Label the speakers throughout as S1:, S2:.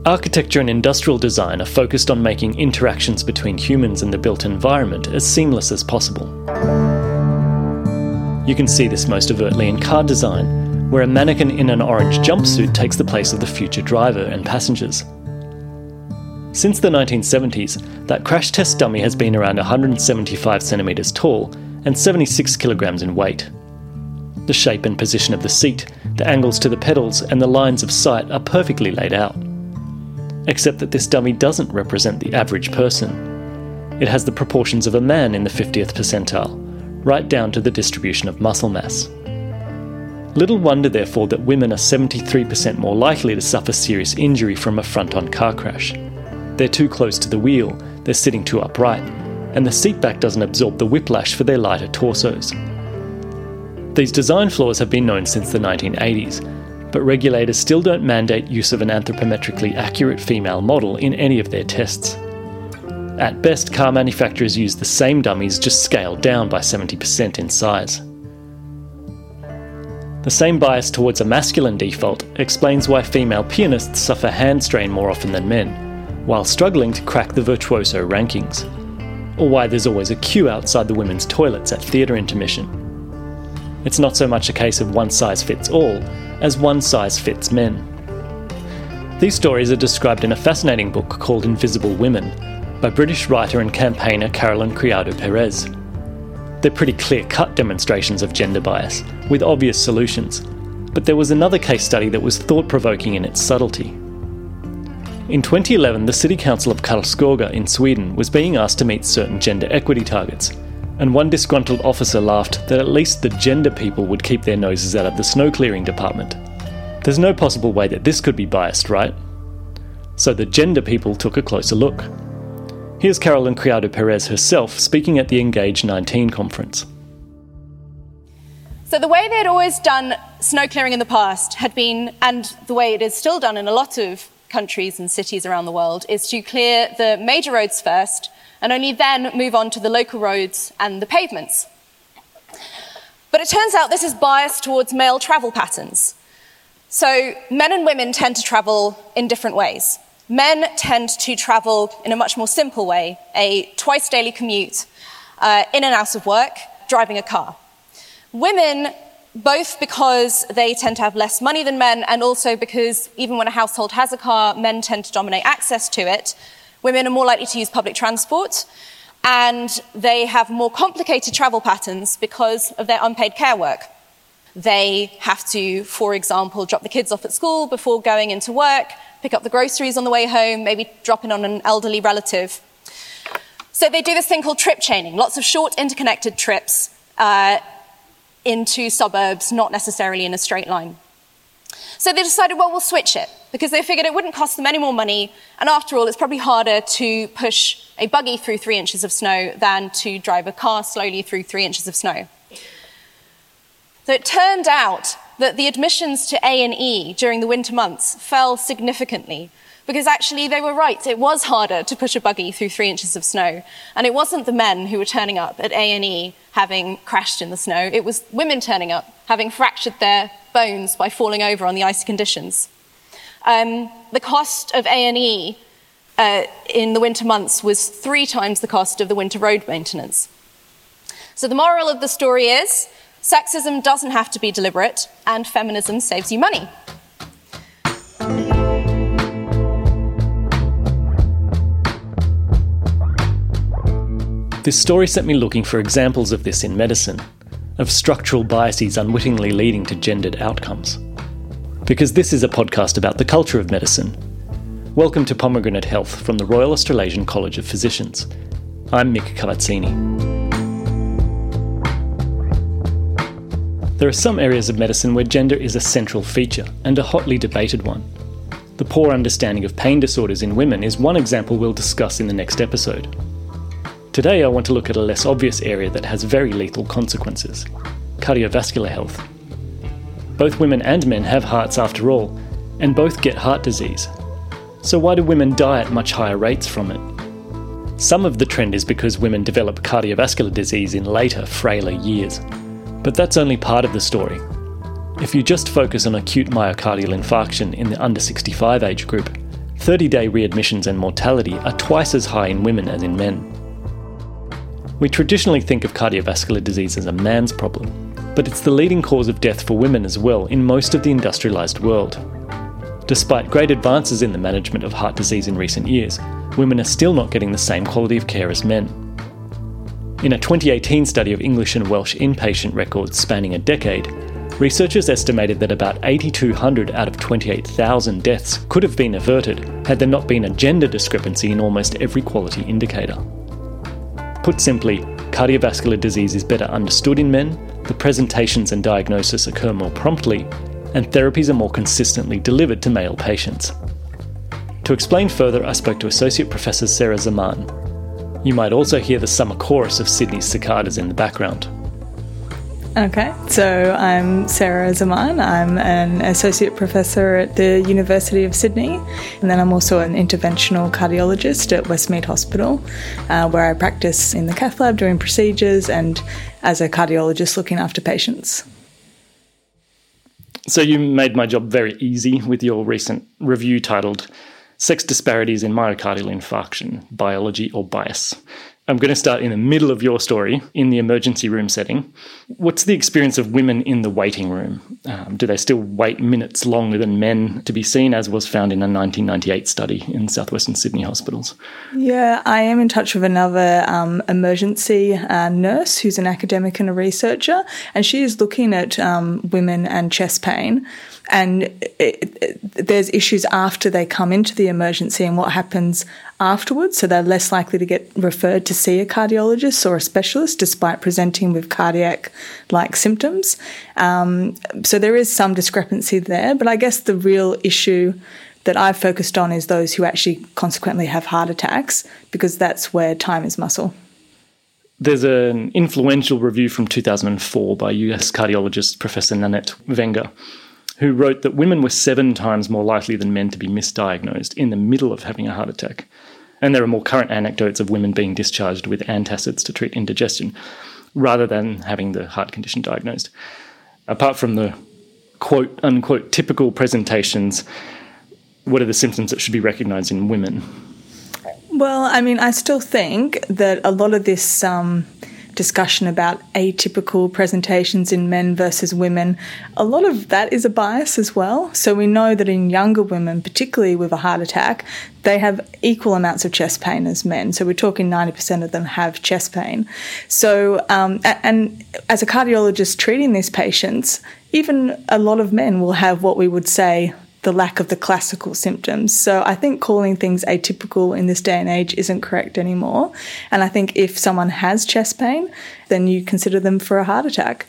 S1: Architecture and industrial design are focused on making interactions between humans and the built environment as seamless as possible. You can see this most overtly in car design, where a mannequin in an orange jumpsuit takes the place of the future driver and passengers. Since the 1970s, that crash test dummy has been around 175 centimetres tall and 76 kilograms in weight. The shape and position of the seat, the angles to the pedals, and the lines of sight are perfectly laid out. Except that this dummy doesn't represent the average person. It has the proportions of a man in the 50th percentile, right down to the distribution of muscle mass. Little wonder, therefore, that women are 73% more likely to suffer serious injury from a front-on car crash. They're too close to the wheel, they're sitting too upright, and the seatback doesn't absorb the whiplash for their lighter torsos. These design flaws have been known since the 1980s, but regulators still don't mandate use of an anthropometrically accurate female model in any of their tests. At best, car manufacturers use the same dummies just scaled down by 70% in size. The same bias towards a masculine default explains why female pianists suffer hand strain more often than men, while struggling to crack the virtuoso rankings, or why there's always a queue outside the women's toilets at theatre intermission. It's not so much a case of one size fits all, as one size fits men. These stories are described in a fascinating book called Invisible Women by British writer and campaigner Carolyn Criado Perez. They're pretty clear-cut demonstrations of gender bias, with obvious solutions, but there was another case study that was thought-provoking in its subtlety. In 2011, the City Council of Karlskoga in Sweden was being asked to meet certain gender equity targets, and one disgruntled officer laughed that at least the gender people would keep their noses out of the snow clearing department. There's no possible way that this could be biased, right? So the gender people took a closer look. Here's Carolyn Criado Perez herself speaking at the Engage 19 conference.
S2: So the way they'd always done snow clearing in the past had been, and the way it is still done in a lot of countries and cities around the world, is to clear the major roads first and only then move on to the local roads and the pavements. But it turns out this is biased towards male travel patterns. So men and women tend to travel in different ways. Men tend to travel in a much more simple way, a twice daily commute, in and out of work, driving a car. Women, both because they tend to have less money than men, and also because even when a household has a car, men tend to dominate access to it. Women are more likely to use public transport, and they have more complicated travel patterns because of their unpaid care work. They have to, for example, drop the kids off at school before going into work, pick up the groceries on the way home, maybe drop in on an elderly relative. So they do this thing called trip chaining, lots of short interconnected trips into suburbs, not necessarily in a straight line. So they decided, well, we'll switch it, because they figured it wouldn't cost them any more money, and after all, it's probably harder to push a buggy through 3 inches of snow than to drive a car slowly through 3 inches of snow. So it turned out that the admissions to A&E during the winter months fell significantly, because actually they were right, it was harder to push a buggy through 3 inches of snow, and it wasn't the men who were turning up at A&E having crashed in the snow, it was women turning up, having fractured their bones by falling over on the icy conditions. The cost of A&E in the winter months was 3 times the cost of the winter road maintenance. So the moral of the story is, sexism doesn't have to be deliberate, and feminism saves you money.
S1: This story set me looking for examples of this in medicine, of structural biases unwittingly leading to gendered outcomes. Because this is a podcast about the culture of medicine. Welcome to Pomegranate Health from the Royal Australasian College of Physicians. I'm Mick Cavazzini. There are some areas of medicine where gender is a central feature, and a hotly debated one. The poor understanding of pain disorders in women is one example we'll discuss in the next episode. Today I want to look at a less obvious area that has very lethal consequences: cardiovascular health. Both women and men have hearts after all, and both get heart disease. So why do women die at much higher rates from it? Some of the trend is because women develop cardiovascular disease in later, frailer years. But that's only part of the story. If you just focus on acute myocardial infarction in the under 65 age group, 30-day readmissions and mortality are twice as high in women as in men. We traditionally think of cardiovascular disease as a man's problem, but it's the leading cause of death for women as well in most of the industrialised world. Despite great advances in the management of heart disease in recent years, women are still not getting the same quality of care as men. In a 2018 study of English and Welsh inpatient records spanning a decade, researchers estimated that about 8,200 out of 28,000 deaths could have been averted had there not been a gender discrepancy in almost every quality indicator. Put simply, cardiovascular disease is better understood in men, the presentations and diagnosis occur more promptly, and therapies are more consistently delivered to male patients. To explain further, I spoke to Associate Professor Sarah Zaman. You might also hear the summer chorus of Sydney's cicadas in the background.
S3: Okay, so I'm Sarah Zaman. I'm an Associate Professor at the University of Sydney, and then I'm also an interventional cardiologist at Westmead Hospital, where I practice in the cath lab doing procedures and as a cardiologist looking after patients.
S1: So you made my job very easy with your recent review titled Sex Disparities in Myocardial Infarction, Biology or Bias. I'm going to start in the middle of your story, in the emergency room setting. What's the experience of women in the waiting room? Do they still wait minutes longer than men to be seen, as was found in a 1998 study in southwestern Sydney hospitals?
S3: Yeah, I am in touch with another emergency nurse who's an academic and a researcher, and she is looking at women and chest pain. And there's issues after they come into the emergency and what happens afterwards. So they're less likely to get referred to see a cardiologist or a specialist despite presenting with cardiac-like symptoms. So there is some discrepancy there. But I guess the real issue that I've focused on is those who actually consequently have heart attacks, because that's where time is muscle.
S1: There's an influential review from 2004 by US cardiologist Professor Nanette Wenger, who wrote that women were 7 times more likely than men to be misdiagnosed in the middle of having a heart attack. And there are more current anecdotes of women being discharged with antacids to treat indigestion, rather than having the heart condition diagnosed. Apart from the quote-unquote typical presentations, what are the symptoms that should be recognised in women?
S3: Well, I mean, I still think that a lot of this discussion about atypical presentations in men versus women, a lot of that is a bias as well. So we know that in younger women, particularly with a heart attack, they have equal amounts of chest pain as men. So we're talking 90% of them have chest pain. So, and as a cardiologist treating these patients, even a lot of men will have what we would say the lack of the classical symptoms. So I think calling things atypical in this day and age isn't correct anymore. And I think if someone has chest pain, then you consider them for a heart attack.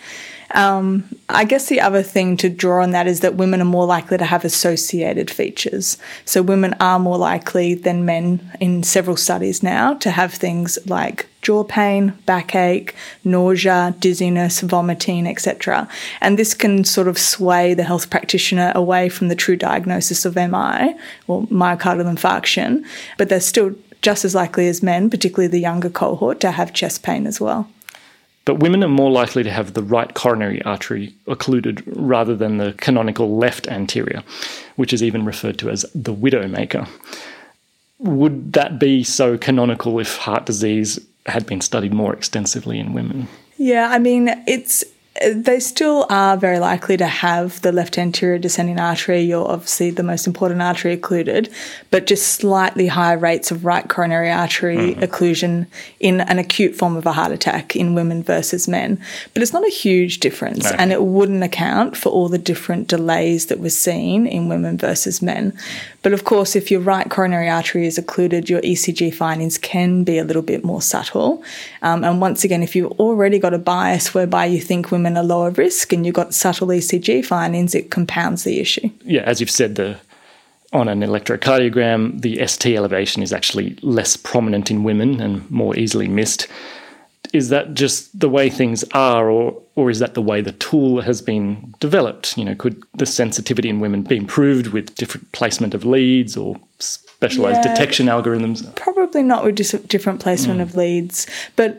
S3: I guess the other thing to draw on that is that women are more likely to have associated features. So women are more likely than men in several studies now to have things like jaw pain, backache, nausea, dizziness, vomiting, etc. And this can sort of sway the health practitioner away from the true diagnosis of MI, or myocardial infarction, but they're still just as likely as men, particularly the younger cohort, to have chest pain as well.
S1: But women are more likely to have the right coronary artery occluded rather than the canonical left anterior, which is even referred to as the widowmaker. Would that be so canonical if heart disease had been studied more extensively in women?
S3: Yeah, I mean, they still are very likely to have the left anterior descending artery, or obviously the most important artery, occluded, but just slightly higher rates of right coronary artery occlusion in an acute form of a heart attack in women versus men. But it's not a huge difference, and it wouldn't account for all the different delays that we're seeing in women versus men. But of course, if your right coronary artery is occluded, your ECG findings can be a little bit more subtle. And once again, if you've already got a bias whereby you think women are lower risk and you've got subtle ECG findings, it compounds the issue.
S1: Yeah, as you've said, on an electrocardiogram, the ST elevation is actually less prominent in women and more easily missed. Is that just the way things are, or is that the way the tool has been developed? You know, could the sensitivity in women be improved with different placement of leads or specialised detection algorithms?
S3: Probably not with different placement of leads, but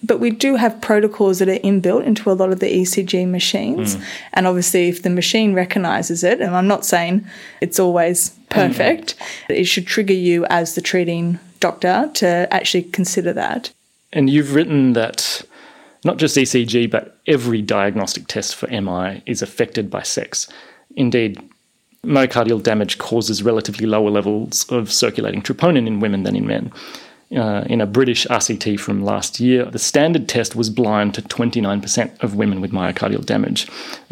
S3: But we do have protocols that are inbuilt into a lot of the ECG machines. And obviously, if the machine recognises it, and I'm not saying it's always perfect, it should trigger you as the treating doctor to actually consider that.
S1: And you've written that not just ECG, but every diagnostic test for MI is affected by sex. Indeed, myocardial damage causes relatively lower levels of circulating troponin in women than in men. In a British RCT from last year, the standard test was blind to 29% of women with myocardial damage.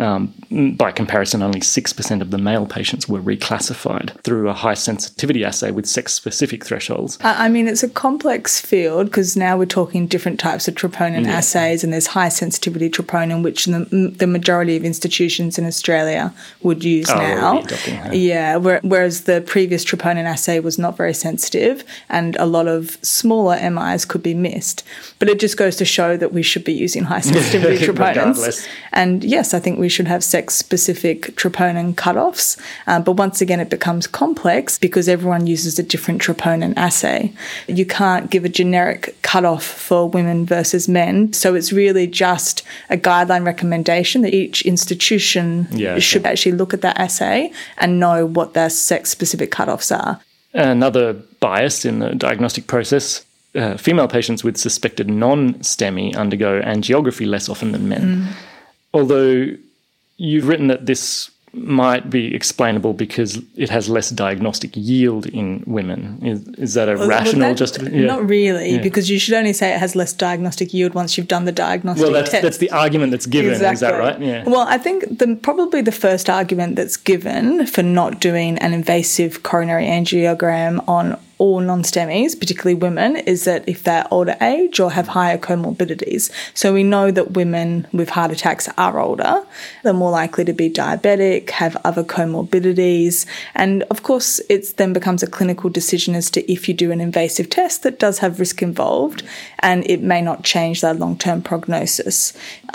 S1: By comparison, only 6% of the male patients were reclassified through a high-sensitivity assay with sex-specific thresholds.
S3: I mean, it's a complex field because now we're talking different types of troponin assays, and there's high-sensitivity troponin, which the majority of institutions in Australia would use now. Yeah, whereas the previous troponin assay was not very sensitive, and a lot of smaller MIs could be missed. But it just goes to show that we should be using high sensitivity troponins. And yes, I think we should have sex-specific troponin cutoffs. But once again, it becomes complex because everyone uses a different troponin assay. You can't give a generic cutoff for women versus men. So it's really just a guideline recommendation that each institution should actually look at that assay and know what their sex-specific cutoffs are.
S1: Another bias in the diagnostic process, female patients with suspected non-STEMI undergo angiography less often than men. Although you've written that this might be explainable because it has less diagnostic yield in women. Is that a rational justification?
S3: Not really, because you should only say it has less diagnostic yield once you've done the diagnostic test.
S1: Well, that's the argument that's given,
S3: exactly.
S1: Is that right? Yeah.
S3: Well, I think probably the first argument that's given for not doing an invasive coronary angiogram on all non-STEMIs, particularly women, is that if they're older age or have higher comorbidities. So we know that women with heart attacks are older. They're more likely to be diabetic, have other comorbidities. And of course, it then becomes a clinical decision as to if you do an invasive test that does have risk involved, and it may not change their long-term prognosis.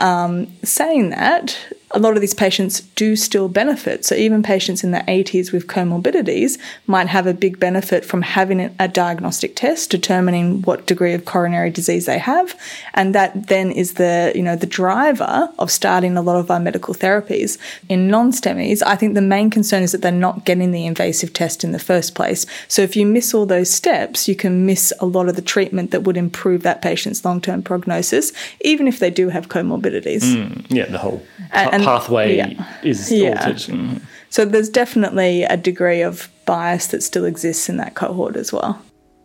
S3: Saying that, a lot of these patients do still benefit. So even patients in their 80s with comorbidities might have a big benefit from having a diagnostic test determining what degree of coronary disease they have. And that then is the driver of starting a lot of our medical therapies. In non-STEMIs, I think the main concern is that they're not getting the invasive test in the first place. So if you miss all those steps, you can miss a lot of the treatment that would improve that patient's long-term prognosis, even if they do have comorbidities.
S1: The whole pathway is altered.
S3: So there's definitely a degree of bias that still exists in that cohort as well.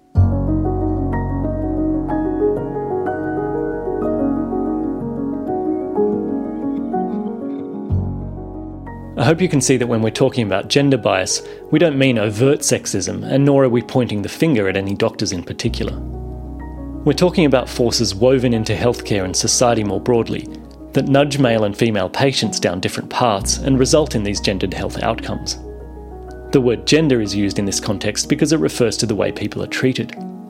S1: I hope you can see that when we're talking about gender bias, we don't mean overt sexism, and nor are we pointing the finger at any doctors in particular. We're talking about forces woven into healthcare and society more broadly, that nudge male and female patients down different paths and result in these gendered health outcomes. The word gender is used in this context because it refers to the way people are treated.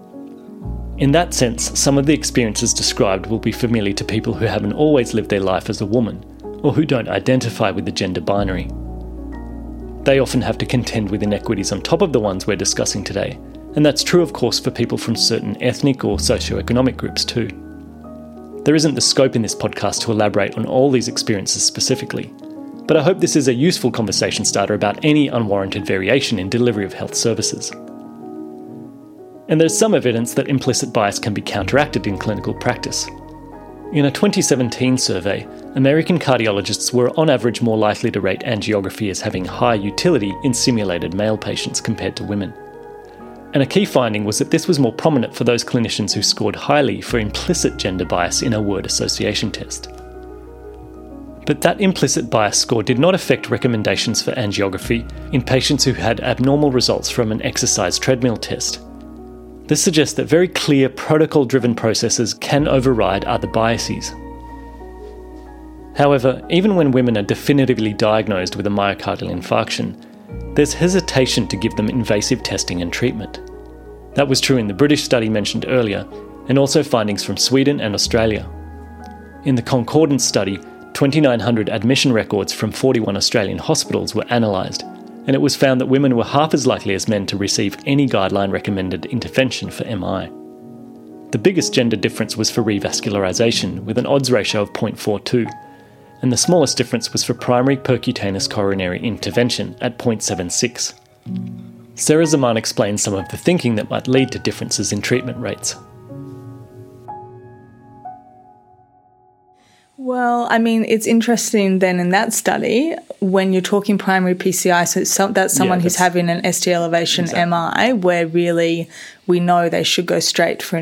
S1: In that sense, some of the experiences described will be familiar to people who haven't always lived their life as a woman, or who don't identify with the gender binary. They often have to contend with inequities on top of the ones we're discussing today, and that's true of course for people from certain ethnic or socioeconomic groups too. There isn't the scope in this podcast to elaborate on all these experiences specifically, but I hope this is a useful conversation starter about any unwarranted variation in delivery of health services. And there's some evidence that implicit bias can be counteracted in clinical practice. In a 2017 survey, American cardiologists were on average more likely to rate angiography as having high utility in simulated male patients compared to women. And a key finding was that this was more prominent for those clinicians who scored highly for implicit gender bias in a word association test. But that implicit bias score did not affect recommendations for angiography in patients who had abnormal results from an exercise treadmill test. This suggests that very clear protocol-driven processes can override other biases. However, even when women are definitively diagnosed with a myocardial infarction, there's hesitation to give them invasive testing and treatment. That was true in the British study mentioned earlier, and also findings from Sweden and Australia. In the Concordance study, 2,900 admission records from 41 Australian hospitals were analysed, and it was found that women were half as likely as men to receive any guideline-recommended intervention for MI. The biggest gender difference was for revascularisation, with an odds ratio of 0.42, and the smallest difference was for primary percutaneous coronary intervention at 0.76. Sarah Zaman explains some of the thinking that might lead to differences in treatment rates.
S3: Well, I mean, it's interesting then in that study, when you're talking primary PCI, so that's someone who's having an ST elevation MI, where really we know they should go straight for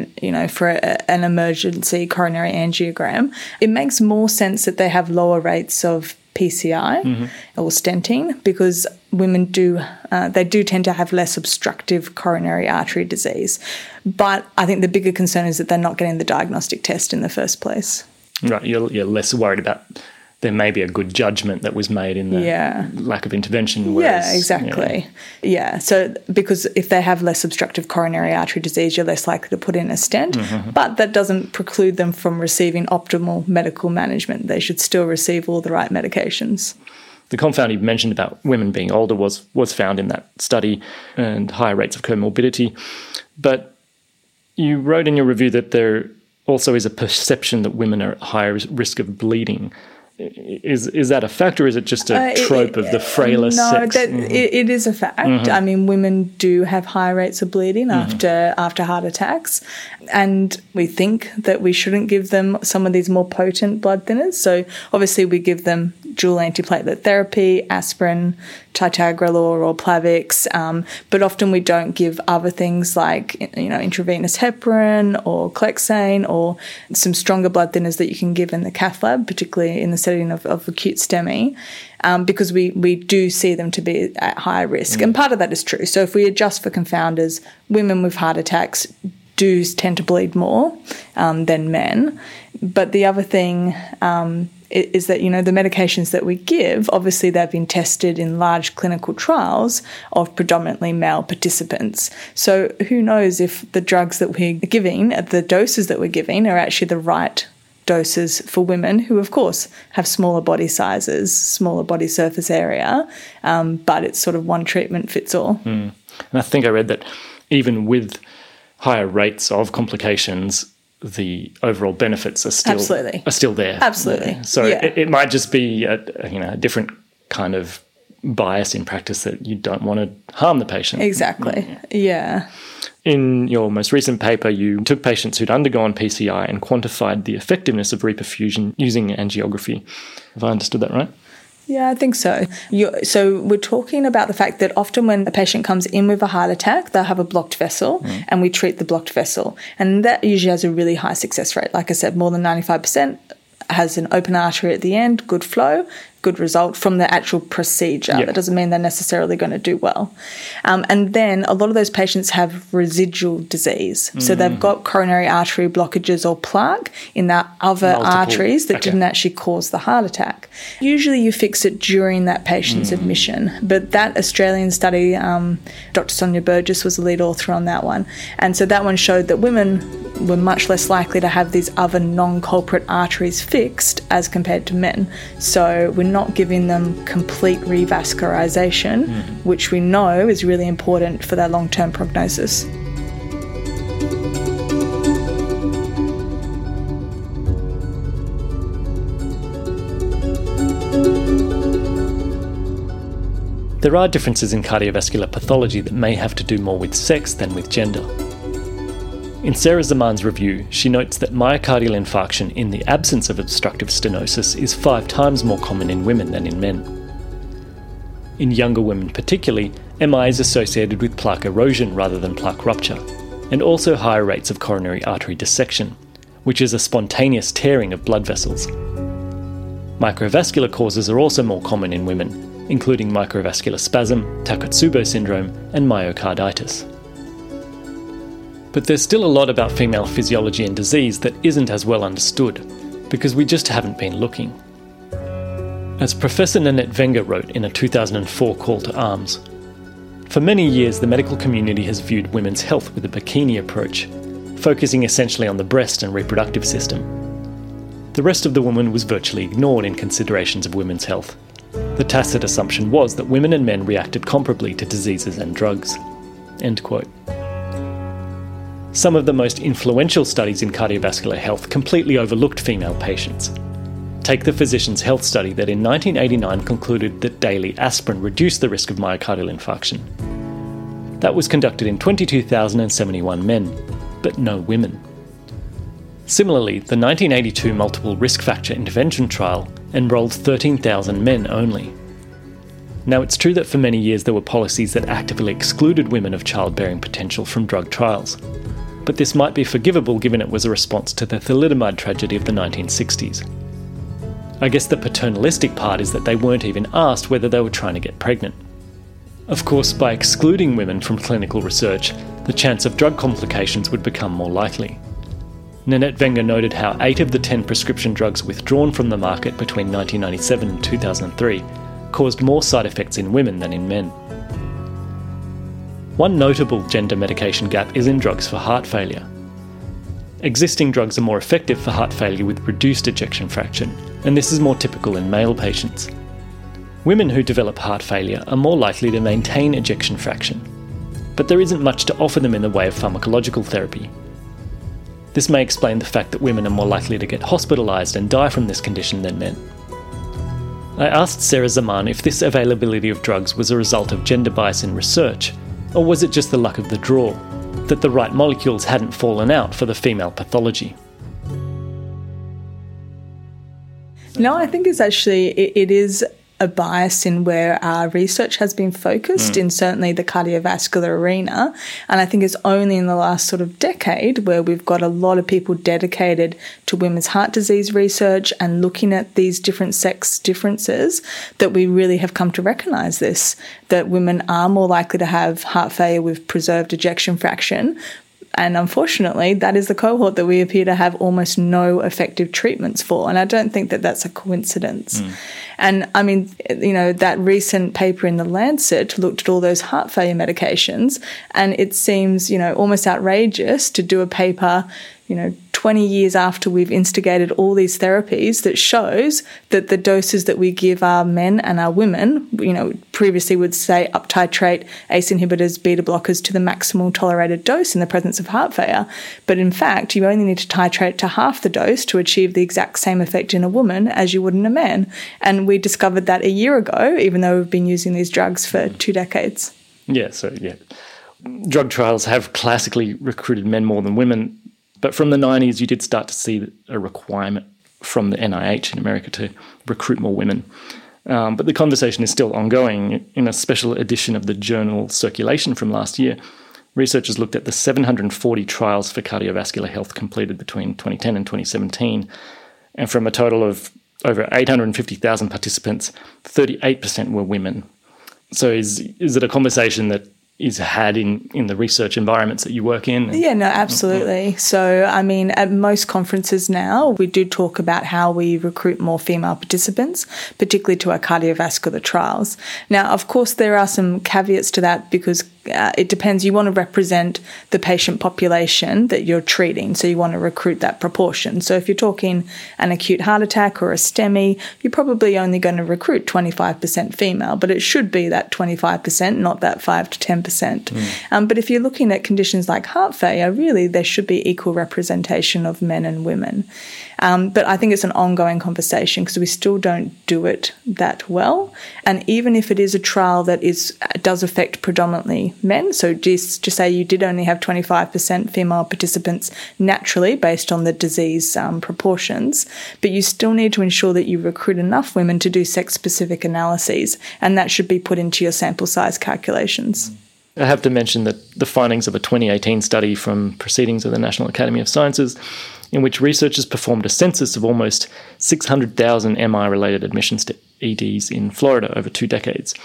S3: an emergency coronary angiogram. It makes more sense that they have lower rates of PCI or stenting, because women do tend to have less obstructive coronary artery disease. But I think the bigger concern is that they're not getting the diagnostic test in the first place.
S1: Right, you're less worried about there may be a good judgment that was made in the lack of intervention. Whereas,
S3: yeah, exactly. Yeah, so because if they have less obstructive coronary artery disease, you're less likely to put in a stent, but that doesn't preclude them from receiving optimal medical management. They should still receive all the right medications.
S1: The confound you mentioned about women being older was found in that study, and higher rates of comorbidity. But you wrote in your review that there also is a perception that women are at higher risk of bleeding. Is that a fact, or is it just a trope of the frailer sex?
S3: No, it is a fact. I mean, women do have higher rates of bleeding after heart attacks, and we think that we shouldn't give them some of these more potent blood thinners. So obviously we give them dual antiplatelet therapy, aspirin, ticagrelor or Plavix, but often we don't give other things like intravenous heparin or Clexane or some stronger blood thinners that you can give in the cath lab, particularly in the setting of acute STEMI, because we do see them to be at higher risk. And part of that is true. So if we adjust for confounders, women with heart attacks do tend to bleed more than men. But the other thing is that, the medications that we give, obviously they've been tested in large clinical trials of predominantly male participants. So who knows if the drugs that we're giving, the doses that we're giving, are actually the right doses for women who, of course, have smaller body sizes, smaller body surface area, but it's sort of one treatment fits all.
S1: And I think I read that even with higher rates of complications, the overall benefits are still there.
S3: Absolutely.
S1: So it might just be a different kind of bias in practice that you don't want to harm the patient.
S3: Exactly. Yeah.
S1: In your most recent paper, you took patients who'd undergone PCI and quantified the effectiveness of reperfusion using angiography. Have I understood that right?
S3: Yeah, I think so. So we're talking about the fact that often when a patient comes in with a heart attack, they'll have a blocked vessel and we treat the blocked vessel. And that usually has a really high success rate. Like I said, more than 95% has an open artery at the end, good flow, good result from the actual procedure. That doesn't mean they're necessarily going to do well. And then a lot of those patients have residual disease. So they've got coronary artery blockages or plaque in their other arteries that didn't actually cause the heart attack. Usually you fix it during that patient's admission. But that Australian study, Dr. Sonia Burgess was the lead author on that one. And so that one showed that women were much less likely to have these other non-culprit arteries fixed as compared to men. So we're not giving them complete revascularization, which we know is really important for their long-term prognosis.
S1: There are differences in cardiovascular pathology that may have to do more with sex than with gender. In Sarah Zaman's review, she notes that myocardial infarction in the absence of obstructive stenosis is 5 times more common in women than in men. In younger women particularly, MI is associated with plaque erosion rather than plaque rupture, and also higher rates of coronary artery dissection, which is a spontaneous tearing of blood vessels. Microvascular causes are also more common in women, including microvascular spasm, Takotsubo syndrome, and myocarditis. But there's still a lot about female physiology and disease that isn't as well understood, because we just haven't been looking. As Professor Nanette Wenger wrote in a 2004 call to arms, for many years the medical community has viewed women's health with a bikini approach, focusing essentially on the breast and reproductive system. The rest of the woman was virtually ignored in considerations of women's health. The tacit assumption was that women and men reacted comparably to diseases and drugs. End quote. Some of the most influential studies in cardiovascular health completely overlooked female patients. Take the Physicians' Health Study that in 1989 concluded that daily aspirin reduced the risk of myocardial infarction. That was conducted in 22,071 men, but no women. Similarly, the 1982 multiple risk factor intervention trial enrolled 13,000 men only. Now, it's true that for many years there were policies that actively excluded women of childbearing potential from drug trials. But this might be forgivable given it was a response to the thalidomide tragedy of the 1960s. I guess the paternalistic part is that they weren't even asked whether they were trying to get pregnant. Of course, by excluding women from clinical research, the chance of drug complications would become more likely. Nanette Wenger noted how 8 of the 10 prescription drugs withdrawn from the market between 1997 and 2003 caused more side effects in women than in men. One notable gender medication gap is in drugs for heart failure. Existing drugs are more effective for heart failure with reduced ejection fraction, and this is more typical in male patients. Women who develop heart failure are more likely to maintain ejection fraction, but there isn't much to offer them in the way of pharmacological therapy. This may explain the fact that women are more likely to get hospitalised and die from this condition than men. I asked Sarah Zaman if this availability of drugs was a result of gender bias in research, or was it just the luck of the draw, that the right molecules hadn't fallen out for the female pathology?
S3: No, I think it's actually, it is a bias in where our research has been focused in certainly the cardiovascular arena. And I think it's only in the last sort of decade where we've got a lot of people dedicated to women's heart disease research and looking at these different sex differences that we really have come to recognise this, that women are more likely to have heart failure with preserved ejection fraction. And unfortunately, that is the cohort that we appear to have almost no effective treatments for. And I don't think that that's a coincidence. And I mean, you know, that recent paper in The Lancet looked at all those heart failure medications, and it seems, you know, almost outrageous to do a paper, you know, 20 years after we've instigated all these therapies that shows that the doses that we give our men and our women, you know, previously would say up titrate ACE inhibitors, beta blockers to the maximal tolerated dose in the presence of heart failure. But in fact, you only need to titrate to half the dose to achieve the exact same effect in a woman as you would in a man. And we discovered that a year ago, even though we've been using these drugs for 2 decades.
S1: Yeah. Drug trials have classically recruited men more than women. But from the 90s, you did start to see a requirement from the NIH in America to recruit more women. But the conversation is still ongoing. In a special edition of the journal Circulation from last year, researchers looked at the 740 trials for cardiovascular health completed between 2010 and 2017. And from a total of over 850,000 participants, 38% were women. So is it a conversation that is had in the research environments that you work in?
S3: Yeah, no, absolutely. So, I mean, at most conferences now, we do talk about how we recruit more female participants, particularly to our cardiovascular trials. Now, of course, there are some caveats to that because it depends. You want to represent the patient population that you're treating, so you want to recruit that proportion. So if you're talking an acute heart attack or a STEMI, you're probably only going to recruit 25% female, but it should be that 25%, not that 5 to 10%. But if you're looking at conditions like heart failure, really there should be equal representation of men and women. But I think it's an ongoing conversation because we still don't do it that well. And even if it is a trial that does affect predominantly men, so just say you did only have 25% female participants naturally based on the disease proportions, but you still need to ensure that you recruit enough women to do sex-specific analyses, and that should be put into your sample size calculations.
S1: I have to mention that the findings of a 2018 study from Proceedings of the National Academy of Sciences, in which researchers performed a census of almost 600,000 MI-related admissions to EDs in Florida over 2 decades.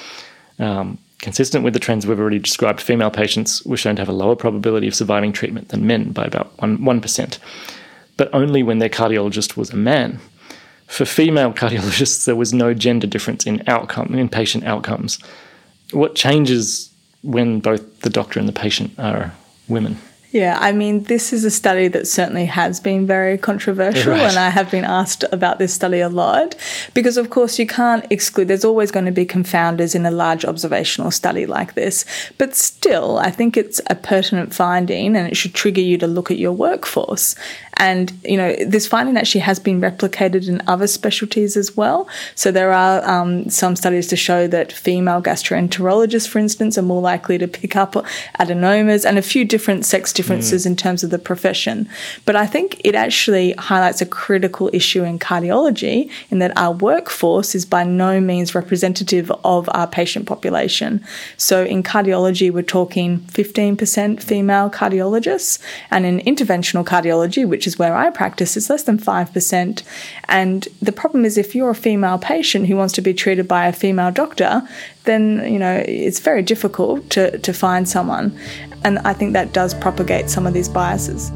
S1: Consistent with the trends we've already described, female patients were shown to have a lower probability of surviving treatment than men by about 1%, but only when their cardiologist was a man. For female cardiologists, there was no gender difference in patient outcomes. What changes when both the doctor and the patient are women?
S3: Yeah, I mean, this is a study that certainly has been very controversial,
S1: Right.
S3: and I have been asked about this study a lot because, of course, you can't exclude, there's always going to be confounders in a large observational study like this. But still, I think it's a pertinent finding and it should trigger you to look at your workforce. And, you know, this finding actually has been replicated in other specialties as well. So there are some studies to show that female gastroenterologists, for instance, are more likely to pick up adenomas and a few different sex differences in terms of the profession. But I think it actually highlights a critical issue in cardiology in that our workforce is by no means representative of our patient population. So in cardiology, we're talking 15% female cardiologists, and in interventional cardiology, which is where I practice, it's less than 5%. And the problem is if you're a female patient who wants to be treated by a female doctor, then, you know, it's very difficult to find someone. And I think that does propagate some of these biases.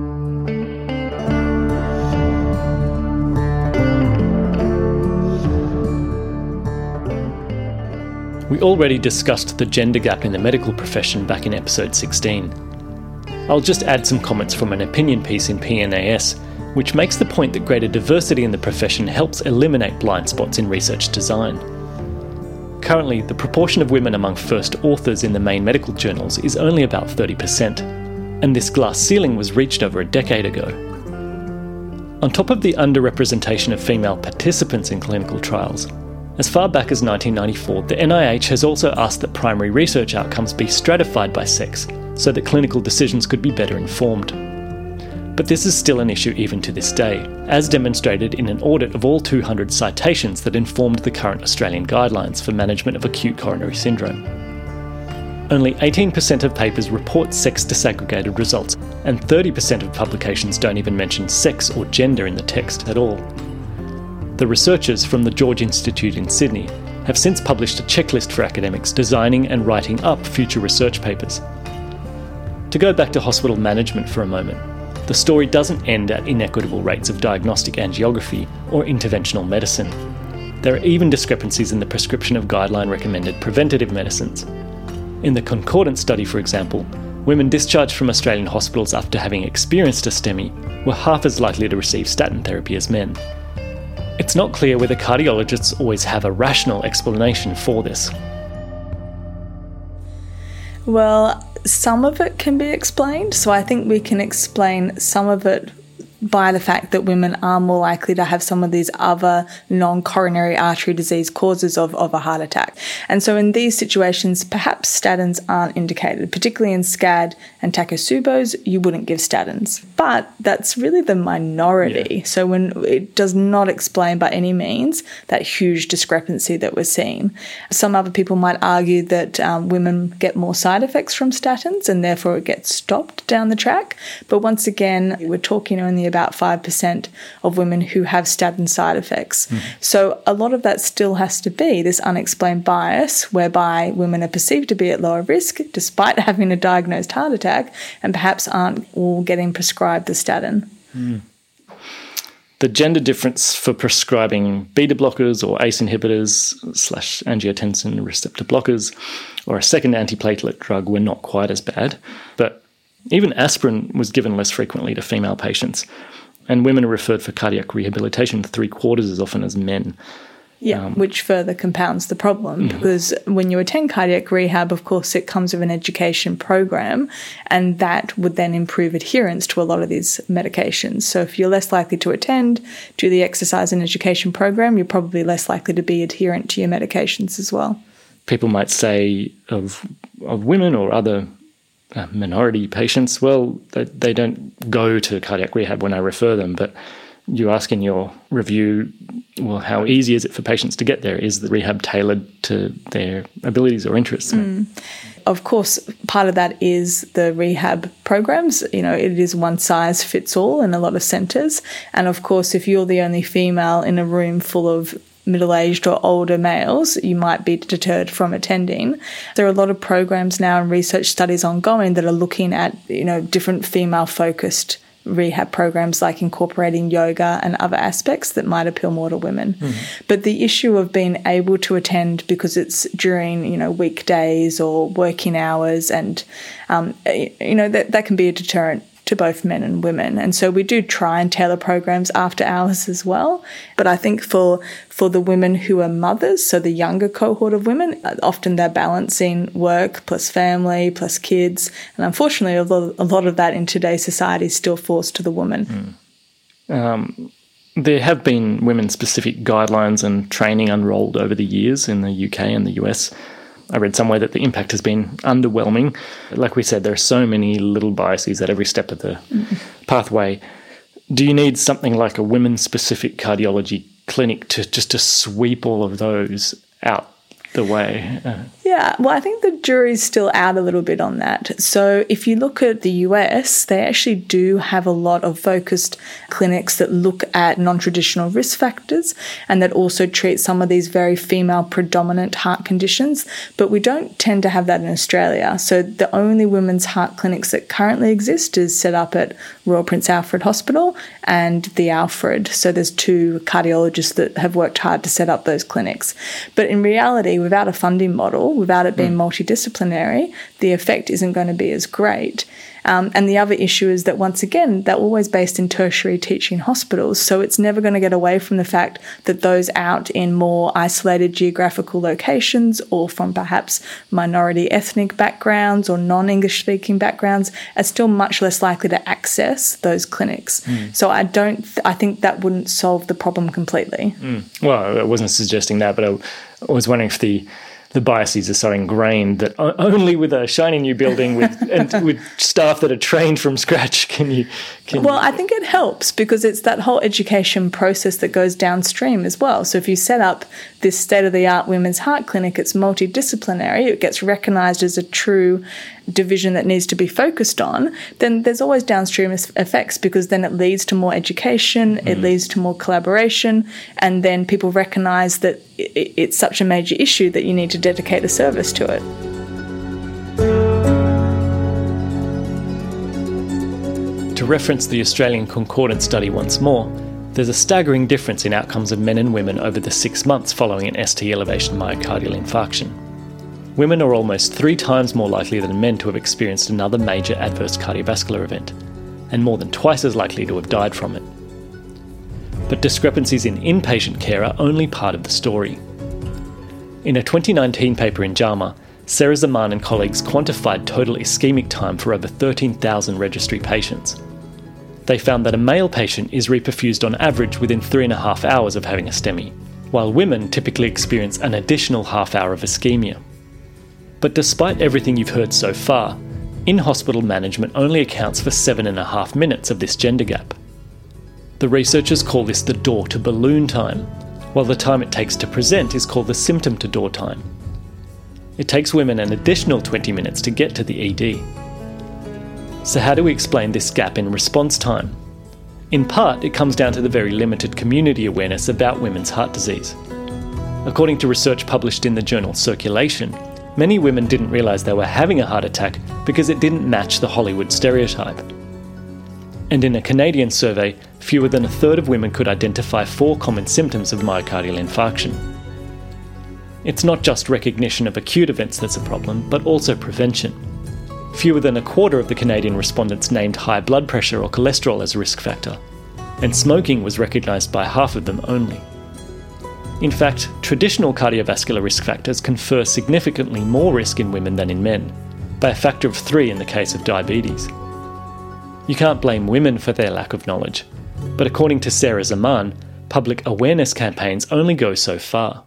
S1: We already discussed the gender gap in the medical profession back in episode 16. I'll just add some comments from an opinion piece in PNAS, which makes the point that greater diversity in the profession helps eliminate blind spots in research design. Currently, the proportion of women among first authors in the main medical journals is only about 30%, and this glass ceiling was reached over a decade ago. On top of the underrepresentation of female participants in clinical trials, as far back as 1994, the NIH has also asked that primary research outcomes be stratified by sex so that clinical decisions could be better informed. But this is still an issue even to this day, as demonstrated in an audit of all 200 citations that informed the current Australian guidelines for management of acute coronary syndrome. Only 18% of papers report sex disaggregated results, and 30% of publications don't even mention sex or gender in the text at all. The researchers from the George Institute in Sydney have since published a checklist for academics designing and writing up future research papers. To go back to hospital management for a moment, the story doesn't end at inequitable rates of diagnostic angiography or interventional medicine. There are even discrepancies in the prescription of guideline-recommended preventative medicines. In the Concordant study, for example, women discharged from Australian hospitals after having experienced a STEMI were half as likely to receive statin therapy as men. It's not clear whether cardiologists always have a rational explanation for this.
S3: Well, some of it can be explained. So I think we can explain some of it by the fact that women are more likely to have some of these other non-coronary artery disease causes of a heart attack. And so in these situations, perhaps statins aren't indicated, particularly in SCAD and Takotsubo's, you wouldn't give statins. But that's really the minority. Yeah. So when it does not explain by any means that huge discrepancy that we're seeing. Some other people might argue that women get more side effects from statins and therefore it gets stopped down the track. But once again, we're talking only about 5% of women who have statin side effects. So a lot of that still has to be this unexplained bias whereby women are perceived to be at lower risk despite having a diagnosed heart attack and perhaps aren't all getting prescribed the statin.
S1: The gender difference for prescribing beta blockers or ACE inhibitors / angiotensin receptor blockers or a second antiplatelet drug were not quite as bad, but even aspirin was given less frequently to female patients, and women are referred for cardiac rehabilitation 3/4 as often as men.
S3: Yeah, which further compounds the problem because when you attend cardiac rehab, of course, it comes with an education program, and that would then improve adherence to a lot of these medications. So if you're less likely to attend, do the exercise and education program, you're probably less likely to be adherent to your medications as well.
S1: People might say of women or other minority patients, well, they don't go to cardiac rehab when I refer them, but you ask in your review, well, how easy is it for patients to get there? Is the rehab tailored to their abilities or interests?
S3: Of course, part of that is the rehab programs. You know, it is one size fits all in a lot of centres. And of course, if you're the only female in a room full of middle-aged or older males, you might be deterred from attending. There are a lot of programs now and research studies ongoing that are looking at, you know, different female-focused rehab programs like incorporating yoga and other aspects that might appeal more to women. But the issue of being able to attend because it's during, weekdays or working hours, and, that can be a deterrent to both men and women. And so we do try and tailor programs after hours as well. But I think for the women who are mothers, so the younger cohort of women, often they're balancing work plus family plus kids. And unfortunately, a lot of that in today's society is still forced to the woman.
S1: There have been women-specific guidelines and training unrolled over the years in the UK and the US. I read somewhere that the impact has been underwhelming. Like we said, there are so many little biases at every step of the pathway. Do you need something like a women-specific cardiology clinic to sweep all of those out the way?
S3: Yeah, well, I think the jury's still out a little bit on that. So if you look at the US, they actually do have a lot of focused clinics that look at non-traditional risk factors and that also treat some of these very female-predominant heart conditions, but we don't tend to have that in Australia. So the only women's heart clinics that currently exist is set up at Royal Prince Alfred Hospital and the Alfred. So there's 2 cardiologists that have worked hard to set up those clinics. But in reality, without a funding model, without it being multidisciplinary, the effect isn't going to be as great. And the other issue is that, once again, they're always based in tertiary teaching hospitals, so it's never going to get away from the fact that those out in more isolated geographical locations or from perhaps minority ethnic backgrounds or non-English speaking backgrounds are still much less likely to access those clinics. So I think that wouldn't solve the problem completely.
S1: Well, I wasn't suggesting that, but I was wondering if the biases are so ingrained that only with a shiny new building with staff that are trained from scratch can you...
S3: I think it helps because it's that whole education process that goes downstream as well. So if you set up this state-of-the-art women's heart clinic, it's multidisciplinary, it gets recognised as a true division that needs to be focused on, then there's always downstream effects because then it leads to more education, it leads to more collaboration, and then people recognise that it's such a major issue that you need to dedicate a service to it.
S1: To reference the Australian Concordance study once more, there's a staggering difference in outcomes of men and women over the 6 months following an ST elevation myocardial infarction. Women are almost 3 times more likely than men to have experienced another major adverse cardiovascular event, and more than twice as likely to have died from it. But discrepancies in inpatient care are only part of the story. In a 2019 paper in JAMA, Sarah Zaman and colleagues quantified total ischemic time for over 13,000 registry patients. They found that a male patient is reperfused on average within 3.5 hours of having a STEMI, while women typically experience an additional half hour of ischemia. But despite everything you've heard so far, in-hospital management only accounts for 7.5 minutes of this gender gap. The researchers call this the door to balloon time, while the time it takes to present is called the symptom to door time. It takes women an additional 20 minutes to get to the ED. So how do we explain this gap in response time? In part, it comes down to the very limited community awareness about women's heart disease. According to research published in the journal Circulation, many women didn't realise they were having a heart attack because it didn't match the Hollywood stereotype. And in a Canadian survey, fewer than a third of women could identify 4 common symptoms of myocardial infarction. It's not just recognition of acute events that's a problem, but also prevention. Fewer than a quarter of the Canadian respondents named high blood pressure or cholesterol as a risk factor, and smoking was recognised by half of them only. In fact, traditional cardiovascular risk factors confer significantly more risk in women than in men, by a factor of 3 in the case of diabetes. You can't blame women for their lack of knowledge, but according to Sarah Zaman, public awareness campaigns only go so far.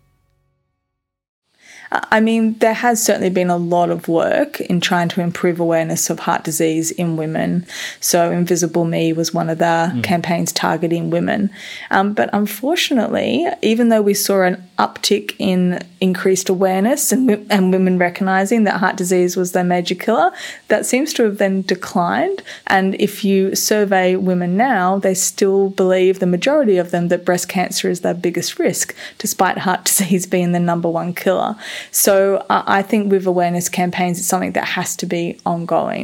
S3: I mean, there has certainly been a lot of work in trying to improve awareness of heart disease in women. So Invisible Me was one of the campaigns targeting women. But unfortunately, even though we saw an uptick in increased awareness and women recognising that heart disease was their major killer, that seems to have then declined. And if you survey women now, they still believe, the majority of them, that breast cancer is their biggest risk, despite heart disease being the number 1 killer. So I think with awareness campaigns, it's something that has to be ongoing.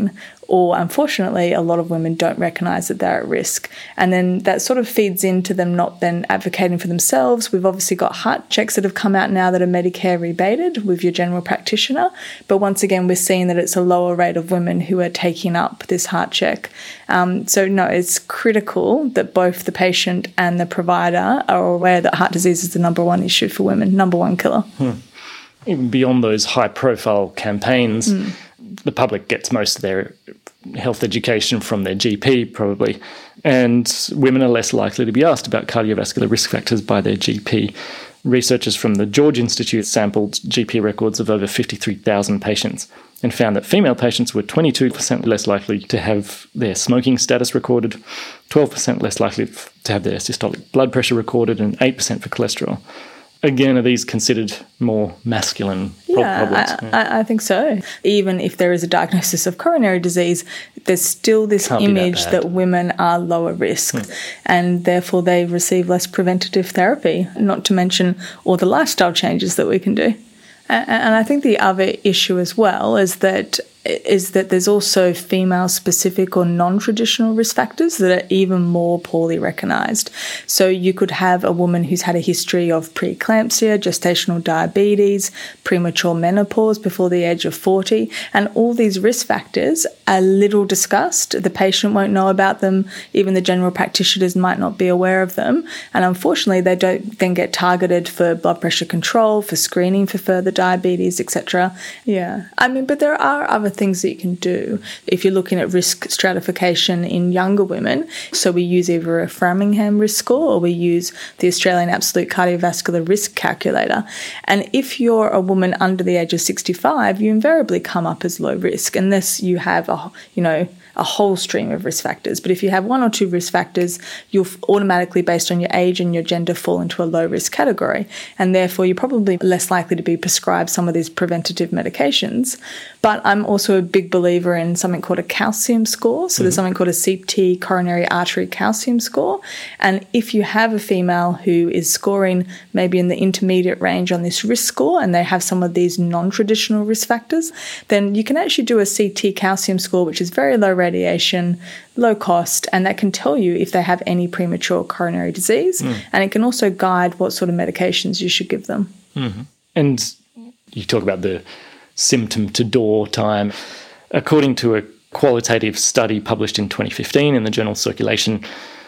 S3: or unfortunately, a lot of women don't recognise that they're at risk. And then that sort of feeds into them not then advocating for themselves. We've obviously got heart checks that have come out now that are Medicare rebated with your general practitioner. But once again, we're seeing that it's a lower rate of women who are taking up this heart check. So no, it's critical that both the patient and the provider are aware that heart disease is the number one issue for women, number one killer.
S1: Even beyond those high-profile campaigns, the public gets most of their health education from their GP, probably, and women are less likely to be asked about cardiovascular risk factors by their GP. Researchers from the George Institute sampled GP records of over 53,000 patients and found that female patients were 22% less likely to have their smoking status recorded, 12% less likely to have their systolic blood pressure recorded, and 8% for cholesterol. Again, are these considered more masculine problems?
S3: I think so. Even if there is a diagnosis of coronary disease, there's still this image that women are lower risk and therefore they receive less preventative therapy, not to mention all the lifestyle changes that we can do. And I think the other issue as well is that there's also female-specific or non-traditional risk factors that are even more poorly recognised. So you could have a woman who's had a history of preeclampsia, gestational diabetes, premature menopause before the age of 40, and all these risk factors are little discussed. The patient won't know about them. Even the general practitioners might not be aware of them. And unfortunately, they don't then get targeted for blood pressure control, for screening for further diabetes, etc. Yeah. I mean, but there are other things that you can do if you're looking at risk stratification in younger women. So we use either a Framingham risk score or we use the Australian Absolute Cardiovascular Risk Calculator. And if you're a woman under the age of 65, you invariably come up as low risk unless you have a whole stream of risk factors. But if you have one or two risk factors, you'll automatically, based on your age and your gender, fall into a low risk category. And therefore, you're probably less likely to be prescribed some of these preventative medications. But I'm also a big believer in something called a calcium score. So there's something called a CT, coronary artery calcium score. And if you have a female who is scoring maybe in the intermediate range on this risk score and they have some of these non-traditional risk factors, then you can actually do a CT calcium score, which is very low radiation, low cost, and that can tell you if they have any premature coronary disease. And it can also guide what sort of medications you should give them.
S1: And you talk about the symptom to door time. According to a qualitative study published in 2015 in the journal Circulation,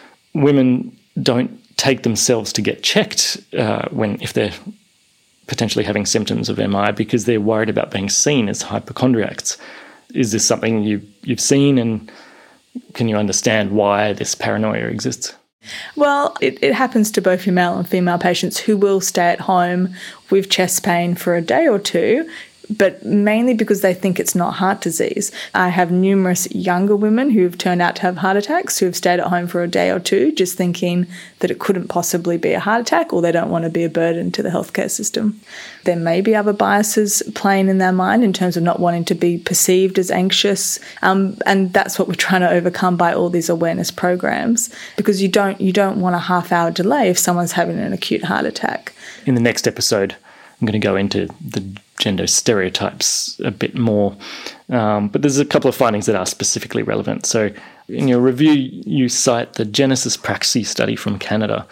S1: women don't take themselves to get checked if they're potentially having symptoms of MI because they're worried about being seen as hypochondriacs. Is this something you've seen, and can you understand why this paranoia exists?
S3: Well, it happens to both your male and female patients who will stay at home with chest pain for a day or two, but mainly because they think it's not heart disease. I have numerous younger women who have turned out to have heart attacks who have stayed at home for a day or two just thinking that it couldn't possibly be a heart attack or they don't want to be a burden to the healthcare system. There may be other biases playing in their mind in terms of not wanting to be perceived as anxious, and that's what we're trying to overcome by all these awareness programs, because you don't want a half-hour delay if someone's having an acute heart attack.
S1: In the next episode, I'm going to go into the gender stereotypes a bit more, but there's a couple of findings that are specifically relevant. So in your review, you cite the Genesis Praxis study from Canada,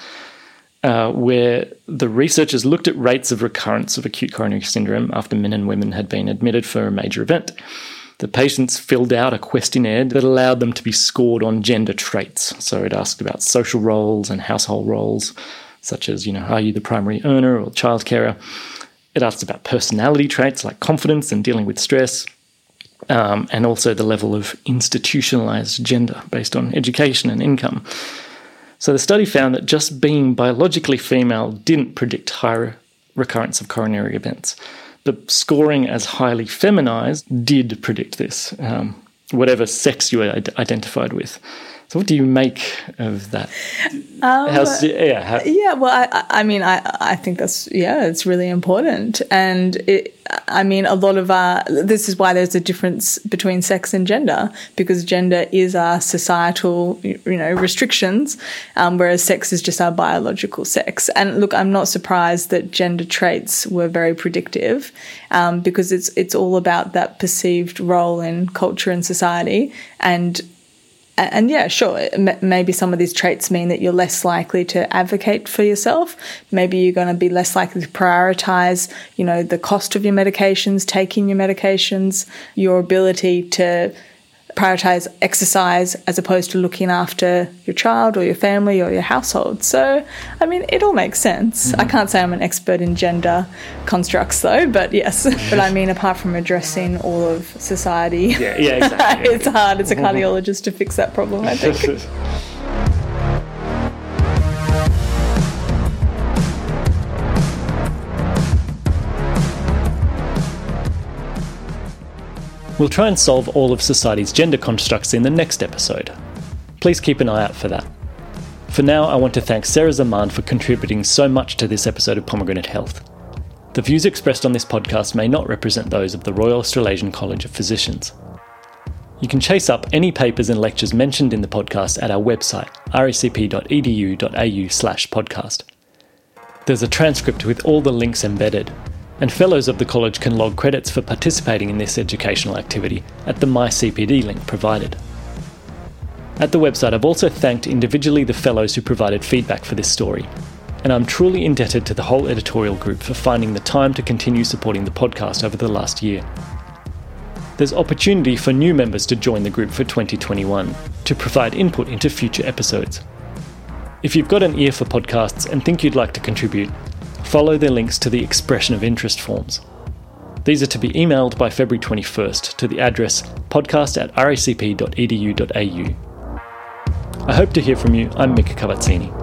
S1: where the researchers looked at rates of recurrence of acute coronary syndrome after men and women had been admitted for a major event. The patients filled out a questionnaire that allowed them to be scored on gender traits. So it asked about social roles and household roles, such as, are you the primary earner or child carer? It asks about personality traits like confidence and dealing with stress, and also the level of institutionalized gender based on education and income. So the study found that just being biologically female didn't predict higher recurrence of coronary events. But scoring as highly feminized did predict this, whatever sex you were identified with. So what do you make of that?
S3: I think it's really important. And a lot of this is why there's a difference between sex and gender, because gender is our societal, restrictions, whereas sex is just our biological sex. And look, I'm not surprised that gender traits were very predictive, because it's all about that perceived role in culture and society. And yeah, sure, maybe some of these traits mean that you're less likely to advocate for yourself. Maybe you're going to be less likely to prioritise, the cost of your medications, taking your medications, your ability to prioritise exercise as opposed to looking after your child or your family or your household. So, it all makes sense. Mm-hmm. I can't say I'm an expert in gender constructs though, but yes. But apart from addressing all of society,
S1: exactly.
S3: It's hard as a cardiologist to fix that problem, I think.
S1: We'll try and solve all of society's gender constructs in the next episode. Please keep an eye out for that. For now, I want to thank Sarah Zaman for contributing so much to this episode of Pomegranate Health. The views expressed on this podcast may not represent those of the Royal Australasian College of Physicians. You can chase up any papers and lectures mentioned in the podcast at our website, racp.edu.au/podcast. There's a transcript with all the links embedded, and fellows of the college can log credits for participating in this educational activity at the MyCPD link provided. At the website, I've also thanked individually the fellows who provided feedback for this story, and I'm truly indebted to the whole editorial group for finding the time to continue supporting the podcast over the last year. There's opportunity for new members to join the group for 2021 to provide input into future episodes. If you've got an ear for podcasts and think you'd like to contribute, follow the links to the expression of interest forms. These are to be emailed by February 21st to the address podcast@racp.edu.au. I hope to hear from you. I'm Mick Cavazzini.